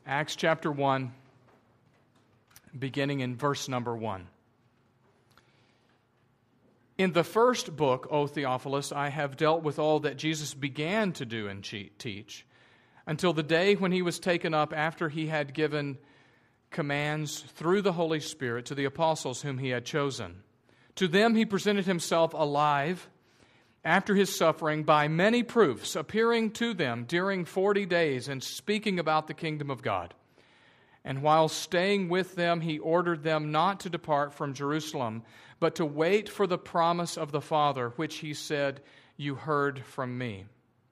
Acts chapter 1, beginning in verse number 1. In the first book, O Theophilus, I have dealt with all that Jesus began to do and teach, until the day when he was taken up after he had given commands through the Holy Spirit to the apostles whom he had chosen. To them he presented himself alive after his suffering by many proofs, appearing to them during 40 days and speaking about the kingdom of God. And while staying with them, he ordered them not to depart from Jerusalem, but to wait for the promise of the Father, which he said, "You heard from me."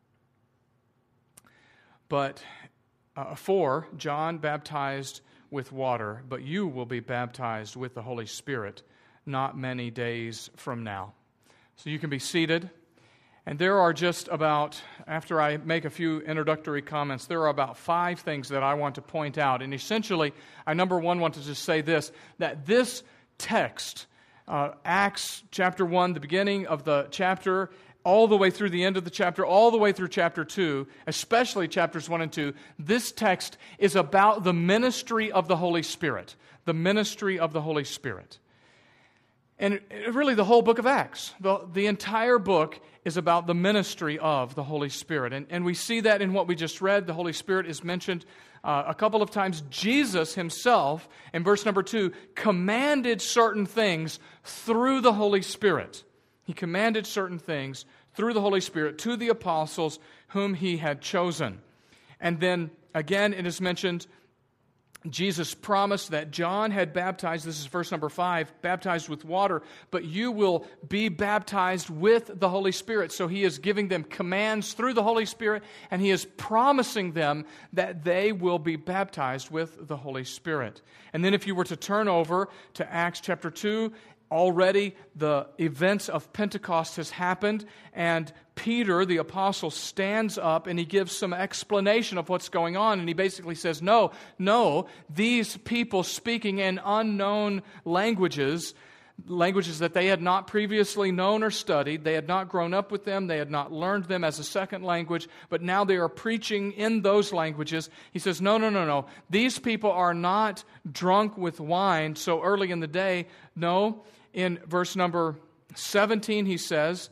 For John baptized with water, but you will be baptized with the Holy Spirit not many days from now. So you can be seated. And there are just about, after I make a few introductory comments, there are about 5 things that I want to point out. And essentially, I number one want to just say this, that this text, Acts chapter 1, the beginning of the chapter, all the way through the end of the chapter, all the way through chapter 2, especially chapters 1 and 2, this text is about the ministry of the Holy Spirit. The ministry of the Holy Spirit. And really the whole book of Acts, the entire book is about the ministry of the Holy Spirit. And we see that in what we just read. The Holy Spirit is mentioned a couple of times. Jesus himself, in verse number 2, commanded certain things through the Holy Spirit. He commanded certain things through the Holy Spirit to the apostles whom he had chosen. And then again it is mentioned, Jesus promised that John had baptized, this is verse number 5, baptized with water, but you will be baptized with the Holy Spirit. So he is giving them commands through the Holy Spirit, and he is promising them that they will be baptized with the Holy Spirit. And then if you were to turn over to Acts chapter 2, already the events of Pentecost has happened, and Peter, the apostle, stands up and he gives some explanation of what's going on, and he basically says, no, these people speaking in unknown languages that they had not previously known or studied, they had not grown up with them, they had not learned them as a second language, but now they are preaching in those languages. He says, no, these people are not drunk with wine so early in the day. No, in verse number 16, he says,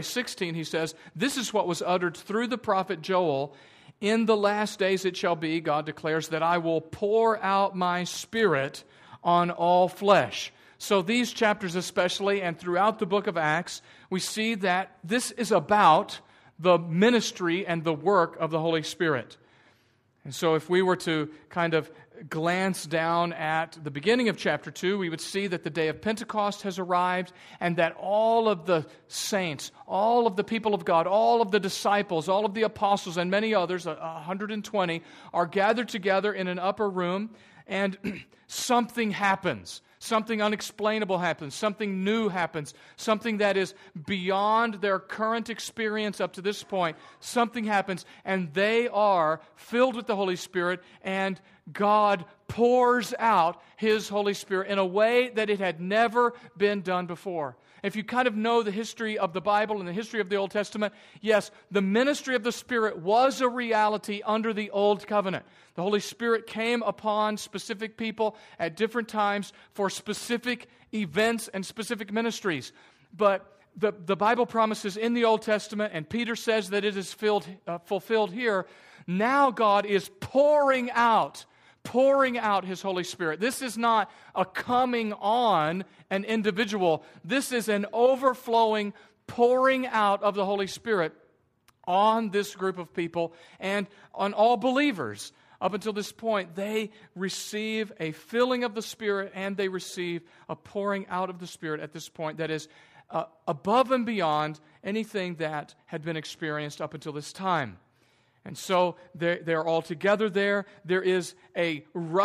this is what was uttered through the prophet Joel. In the last days it shall be, God declares, that I will pour out my Spirit on all flesh. So these chapters especially, and throughout the book of Acts, we see that this is about the ministry and the work of the Holy Spirit. And so if we were to kind of glance down at the beginning of chapter 2, we would see that the day of Pentecost has arrived and that all of the saints, all of the people of God, all of the disciples, all of the apostles, and many others, 120, are gathered together in an upper room, and something happens. Something unexplainable happens. Something new happens. Something that is beyond their current experience up to this point. Something happens, and they are filled with the Holy Spirit, and God pours out His Holy Spirit in a way that it had never been done before. If you kind of know the history of the Bible and the history of the Old Testament, yes, the ministry of the Spirit was a reality under the Old Covenant. The Holy Spirit came upon specific people at different times for specific events and specific ministries. But the Bible promises in the Old Testament, and Peter says that it is fulfilled here, now God is pouring out His Holy Spirit. This is not a coming on an individual. This is an overflowing pouring out of the Holy Spirit on this group of people and on all believers. Up until this point, they receive a filling of the Spirit and they receive a pouring out of the Spirit at this point that is above and beyond anything that had been experienced up until this time. And so they're all together there. There is a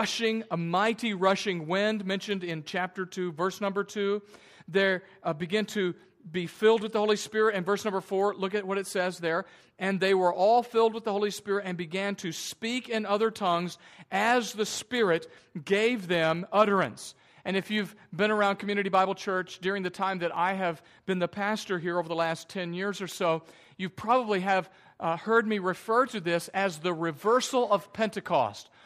mighty rushing wind mentioned in chapter 2, verse number 2. They begin to be filled with the Holy Spirit. And verse number 4, look at what it says there. And they were all filled with the Holy Spirit and began to speak in other tongues as the Spirit gave them utterance. And if you've been around Community Bible Church during the time that I have been the pastor here over the last 10 years or so, you probably have heard me refer to this as the reversal of Pentecost.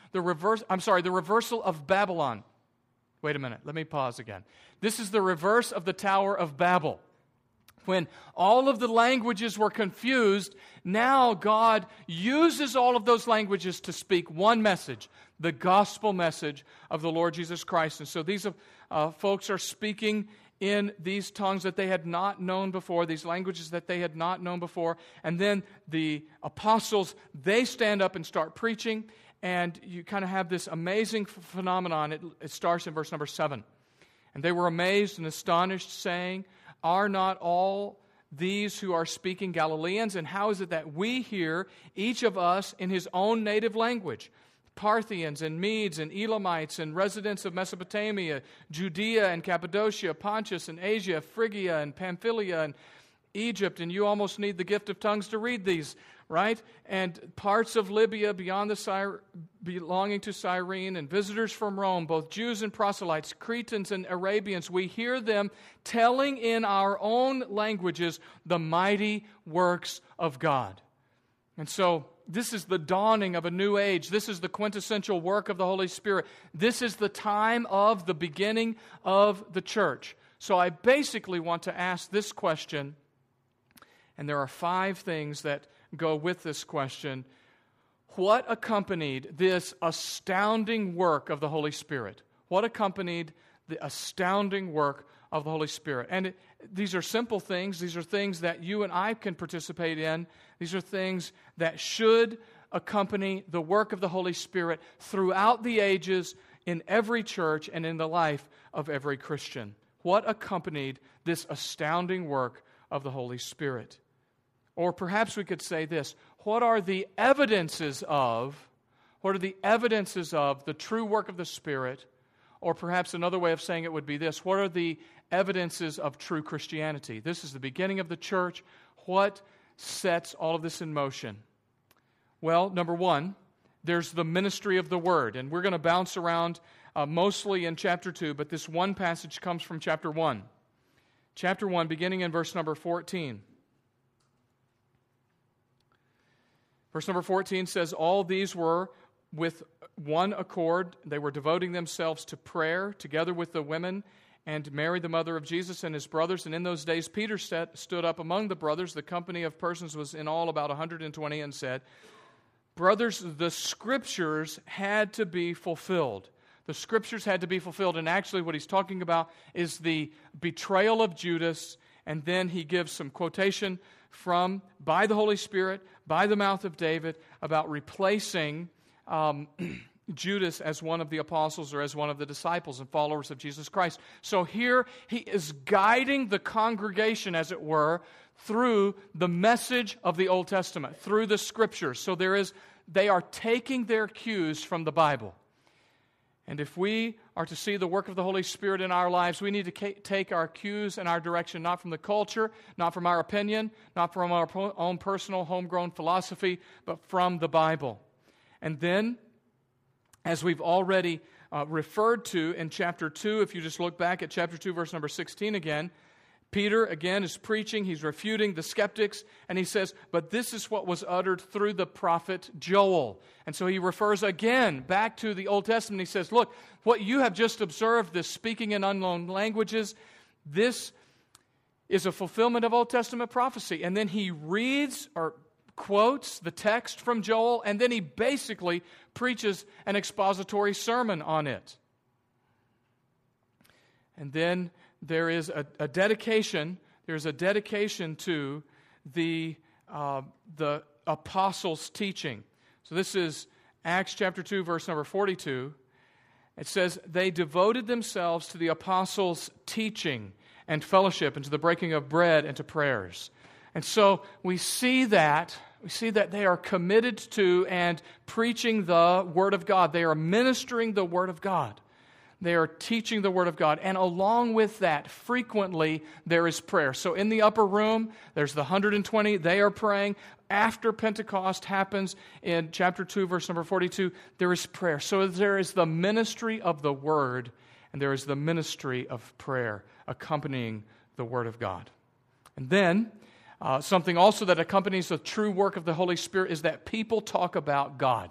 The reversal of Babylon. Wait a minute, let me pause again. This is the reverse of the Tower of Babel. When all of the languages were confused, now God uses all of those languages to speak one message, the gospel message of the Lord Jesus Christ. And so these folks are speaking in these tongues that they had not known before, these languages that they had not known before. And then the apostles, they stand up and start preaching, and you kind of have this amazing phenomenon. It starts in verse number 7. And they were amazed and astonished, saying, "Are not all these who are speaking Galileans? And how is it that we hear, each of us in his own native language? Parthians and Medes and Elamites and residents of Mesopotamia, Judea and Cappadocia, Pontus and Asia, Phrygia and Pamphylia and Egypt." And you almost need the gift of tongues to read these, right? "And parts of Libya beyond belonging to Cyrene, and visitors from Rome, both Jews and proselytes, Cretans and Arabians. We hear them telling in our own languages the mighty works of God." And so this is the dawning of a new age. This is the quintessential work of the Holy Spirit. This is the time of the beginning of the church. So I basically want to ask this question, and there are 5 things that go with this question. What accompanied this astounding work of the Holy Spirit? What accompanied the astounding work of the Holy Spirit? And these are simple things. These are things that you and I can participate in. These are things that should accompany the work of the Holy Spirit throughout the ages, in every church, and in the life of every Christian. What accompanied this astounding work of the Holy Spirit? Or perhaps we could say this: what are the evidences of the true work of the Spirit? Or perhaps another way of saying it would be this: what are the evidences of true Christianity? This is the beginning of the church. What sets all of this in motion? Well, number 1, there's the ministry of the Word. And we're going to bounce around mostly in chapter 2, but this one passage comes from chapter 1. Chapter 1, beginning in verse number 14. Verse number 14 says, "All these were with one accord. They were devoting themselves to prayer, together with the women, and Mary, the mother of Jesus, and his brothers. And in those days Peter stood up among the brothers. The company of persons was in all about 120, and said, 'Brothers, the Scriptures had to be fulfilled.'" The Scriptures had to be fulfilled. And actually what he's talking about is the betrayal of Judas. And then he gives some quotation by the Holy Spirit, by the mouth of David, about replacing Judas as one of the apostles or as one of the disciples and followers of Jesus Christ. So here he is guiding the congregation, as it were, through the message of the Old Testament, through the Scriptures. So they are taking their cues from the Bible. And if we are to see the work of the Holy Spirit in our lives, we need to take our cues and our direction not from the culture, not from our opinion, not from our own personal homegrown philosophy, but from the Bible. And then, as we've already referred to in chapter 2, if you just look back at chapter 2, verse number 16 again, Peter, again, is preaching. He's refuting the skeptics, and he says, "But this is what was uttered through the prophet Joel." And so he refers again back to the Old Testament. He says, look, what you have just observed, this speaking in unknown languages, this is a fulfillment of Old Testament prophecy. And then he reads or quotes the text from Joel, and then he basically preaches an expository sermon on it. And then there is a dedication. There's a dedication to the apostles' teaching. So this is Acts chapter 2, verse number 42. It says, "They devoted themselves to the apostles' teaching and fellowship, and to the breaking of bread, and to prayers." And so we see that they are committed to and preaching the Word of God. They are ministering the Word of God. They are teaching the Word of God. And along with that, frequently, there is prayer. So in the upper room, there's the 120. They are praying. After Pentecost happens in chapter 2, verse number 42, there is prayer. So there is the ministry of the Word, and there is the ministry of prayer accompanying the Word of God. And then, something also that accompanies the true work of the Holy Spirit is that people talk about God.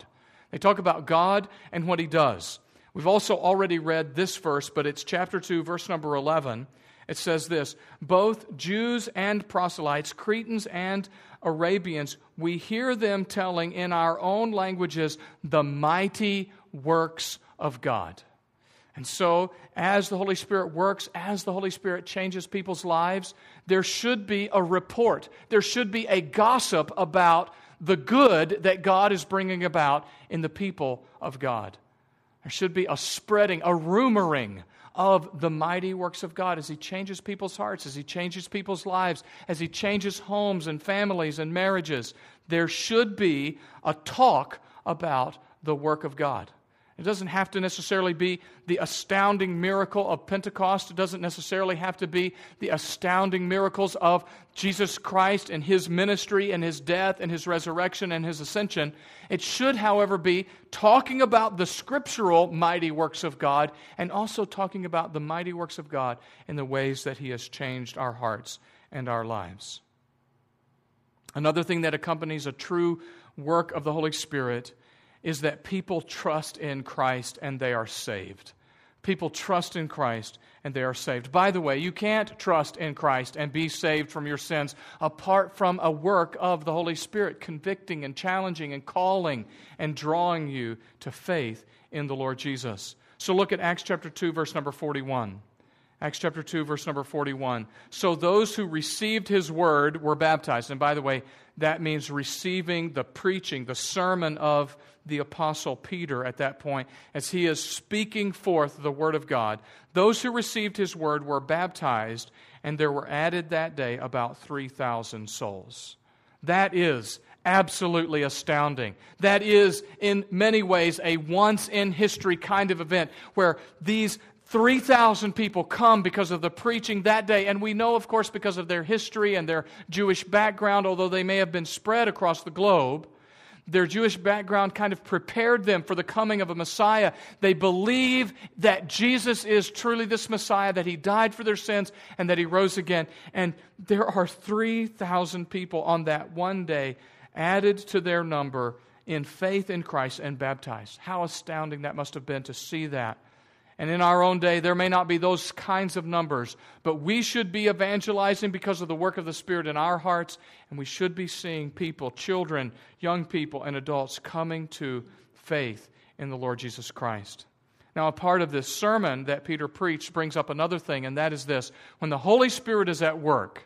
They talk about God and what He does. We've also already read this verse, but it's chapter 2, verse number 11. It says this, both Jews and proselytes, Cretans and Arabians, we hear them telling in our own languages the mighty works of God. And so, as the Holy Spirit works, as the Holy Spirit changes people's lives, there should be a report. There should be a gossip about the good that God is bringing about in the people of God. There should be a spreading, a rumoring of the mighty works of God as He changes people's hearts, as He changes people's lives, as He changes homes and families and marriages. There should be a talk about the work of God. It doesn't have to necessarily be the astounding miracle of Pentecost. It doesn't necessarily have to be the astounding miracles of Jesus Christ and His ministry and His death and His resurrection and His ascension. It should, however, be talking about the scriptural mighty works of God and also talking about the mighty works of God in the ways that He has changed our hearts and our lives. Another thing that accompanies a true work of the Holy Spirit is that people trust in Christ and they are saved. People trust in Christ and they are saved. By the way, you can't trust in Christ and be saved from your sins apart from a work of the Holy Spirit convicting and challenging and calling and drawing you to faith in the Lord Jesus. So look at Acts chapter 2, verse number 41. Acts chapter 2, verse number 41. So those who received His word were baptized. And by the way, that means receiving the preaching, the sermon of the Apostle Peter at that point, as he is speaking forth the word of God. Those who received his word were baptized, and there were added that day about 3,000 souls. That is absolutely astounding. That is, in many ways, a once-in-history kind of event where these 3,000 people come because of the preaching that day. And we know, of course, because of their history and their Jewish background, although they may have been spread across the globe, their Jewish background kind of prepared them for the coming of a Messiah. They believe that Jesus is truly this Messiah, that He died for their sins, and that He rose again. And there are 3,000 people on that one day added to their number in faith in Christ and baptized. How astounding that must have been to see that. And in our own day, there may not be those kinds of numbers, but we should be evangelizing because of the work of the Spirit in our hearts, and we should be seeing people, children, young people, and adults coming to faith in the Lord Jesus Christ. Now, a part of this sermon that Peter preached brings up another thing, and that is this. When the Holy Spirit is at work,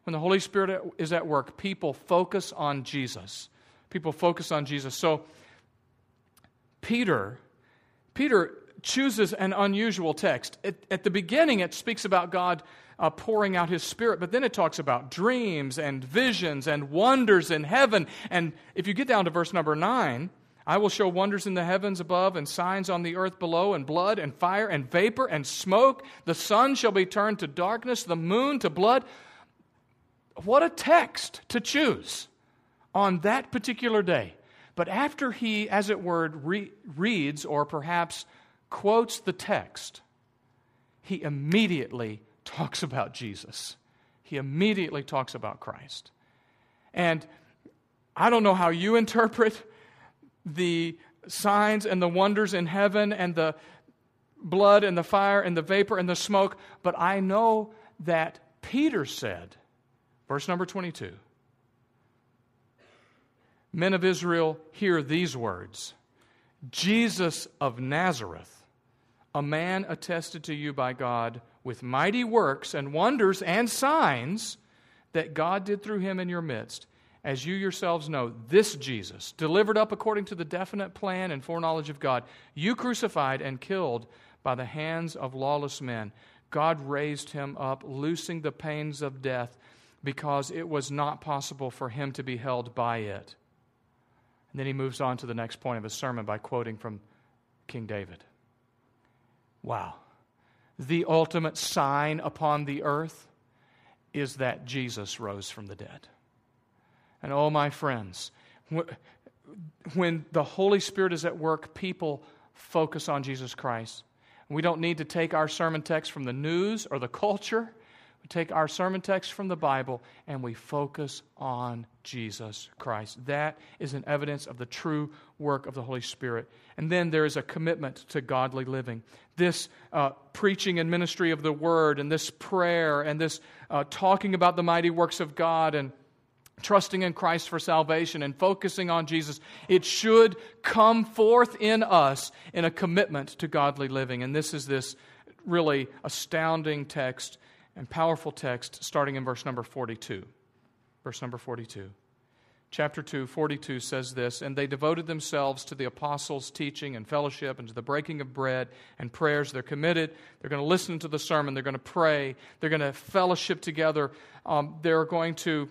people focus on Jesus. People focus on Jesus. So, Peter chooses an unusual text. At the beginning, it speaks about God pouring out His Spirit, but then it talks about dreams and visions and wonders in heaven. And if you get down to verse number 9, I will show wonders in the heavens above and signs on the earth below, and blood and fire and vapor and smoke. The sun shall be turned to darkness, the moon to blood. What a text to choose on that particular day. But after he, as it were, reads or perhaps quotes the text, he immediately talks about Jesus. He immediately talks about Christ. And I don't know how you interpret the signs and the wonders in heaven and the blood and the fire and the vapor and the smoke, but I know that Peter said, verse number 22, "Men of Israel, hear these words. Jesus of Nazareth, a man attested to you by God with mighty works and wonders and signs that God did through Him in your midst. As you yourselves know, this Jesus, delivered up according to the definite plan and foreknowledge of God, you crucified and killed by the hands of lawless men. God raised Him up, loosing the pains of death, because it was not possible for Him to be held by it." And then he moves on to the next point of his sermon by quoting from King David. Wow. The ultimate sign upon the earth is that Jesus rose from the dead. And oh, my friends, when the Holy Spirit is at work, people focus on Jesus Christ. We don't need to take our sermon text from the news or the culture. We We take our sermon text from the Bible and we focus on Jesus Christ. That is an evidence of the true work of the Holy Spirit. And then there is a commitment to godly living. This preaching and ministry of the Word, and this prayer, and this talking about the mighty works of God, and trusting in Christ for salvation, and focusing on Jesus, it should come forth in us in a commitment to godly living. And this is this really astounding text and powerful text starting in verse number 42. Verse number 42. Chapter 2, 42 says this, "And they devoted themselves to the apostles' teaching and fellowship and to the breaking of bread and prayers." They're committed. They're going to listen to the sermon. They're going to pray. They're going to fellowship together. They're going to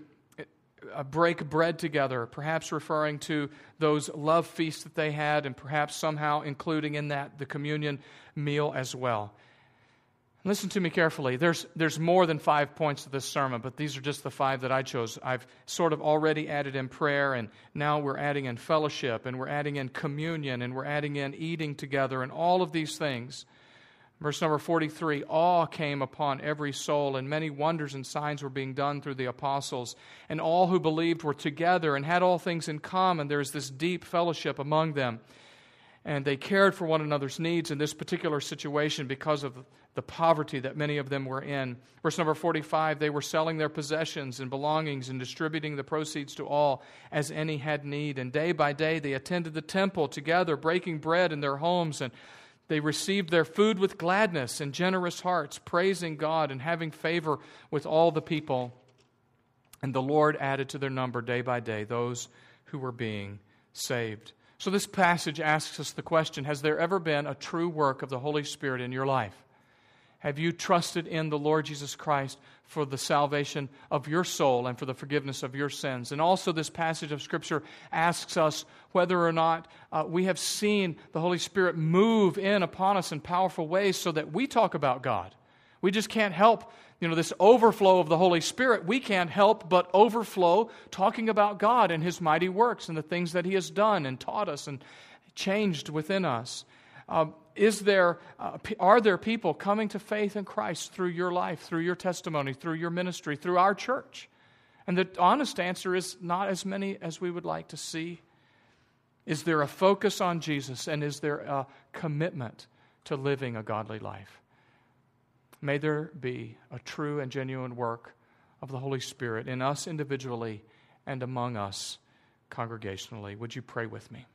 break bread together, perhaps referring to those love feasts that they had, and perhaps somehow including in that the communion meal as well. Listen to me carefully. There's more than 5 points to this sermon, but these are just the 5 that I chose. I've sort of already added in prayer, and now we're adding in fellowship, and we're adding in communion, and we're adding in eating together, and all of these things. Verse number 43, "Awe came upon every soul, and many wonders and signs were being done through the apostles. And all who believed were together and had all things in common." There's this deep fellowship among them. And they cared for one another's needs in this particular situation because of the poverty that many of them were in. Verse number 45, "They were selling their possessions and belongings and distributing the proceeds to all as any had need. And day by day they attended the temple together, breaking bread in their homes. And they received their food with gladness and generous hearts, praising God and having favor with all the people. And the Lord added to their number day by day those who were being saved." So this passage asks us the question, has there ever been a true work of the Holy Spirit in your life? Have you trusted in the Lord Jesus Christ for the salvation of your soul and for the forgiveness of your sins? And also this passage of Scripture asks us whether or not we have seen the Holy Spirit move in upon us in powerful ways so that we talk about God. We just can't help, this overflow of the Holy Spirit. We can't help but overflow talking about God and His mighty works and the things that He has done and taught us and changed within us. Are there people coming to faith in Christ through your life, through your testimony, through your ministry, through our church? And the honest answer is not as many as we would like to see. Is there a focus on Jesus, and is there a commitment to living a godly life? May there be a true and genuine work of the Holy Spirit in us individually and among us congregationally. Would you pray with me?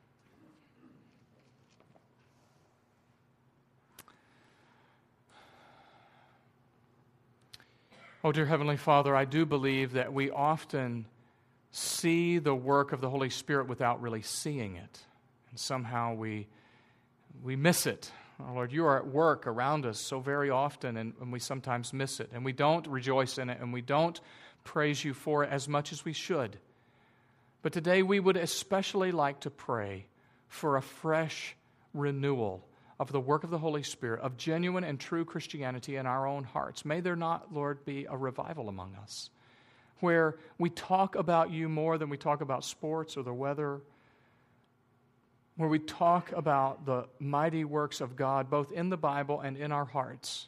Oh, dear Heavenly Father, I do believe that we often see the work of the Holy Spirit without really seeing it. And somehow we miss it. Oh, Lord, you are at work around us so very often, and we sometimes miss it. And we don't rejoice in it, and we don't praise you for it as much as we should. But today we would especially like to pray for a fresh renewal of the work of the Holy Spirit, of genuine and true Christianity in our own hearts. May there not, Lord, be a revival among us, where we talk about you more than we talk about sports or the weather, where we talk about the mighty works of God, both in the Bible and in our hearts.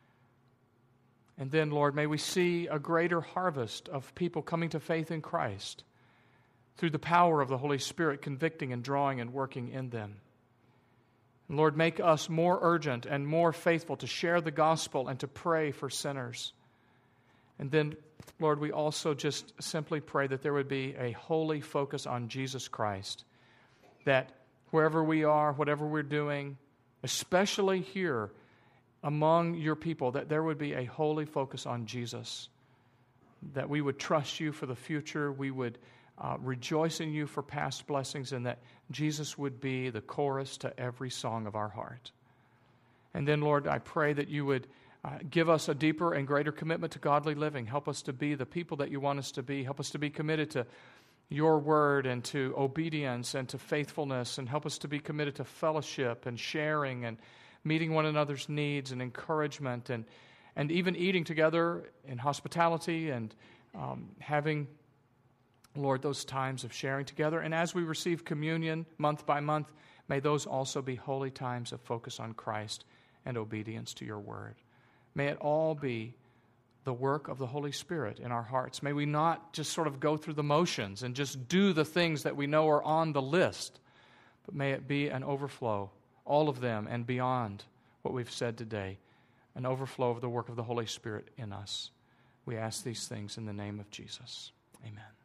And then, Lord, may we see a greater harvest of people coming to faith in Christ through the power of the Holy Spirit convicting and drawing and working in them. And Lord, make us more urgent and more faithful to share the gospel and to pray for sinners. And then, Lord, we also just simply pray that there would be a holy focus on Jesus Christ, that wherever we are, whatever we're doing, especially here among your people, that there would be a holy focus on Jesus, that we would trust you for the future, we would rejoice in you for past blessings, and that Jesus would be the chorus to every song of our heart. And then, Lord, I pray that you would give us a deeper and greater commitment to godly living. Help us to be the people that you want us to be. Help us to be committed to your word and to obedience and to faithfulness, and help us to be committed to fellowship and sharing and meeting one another's needs and encouragement, and even eating together in hospitality and having, Lord, those times of sharing together. And as we receive communion month by month, may those also be holy times of focus on Christ and obedience to your word. May it all be the work of the Holy Spirit in our hearts. May we not just sort of go through the motions and just do the things that we know are on the list, but may it be an overflow, all of them and beyond what we've said today, an overflow of the work of the Holy Spirit in us. We ask these things in the name of Jesus. Amen.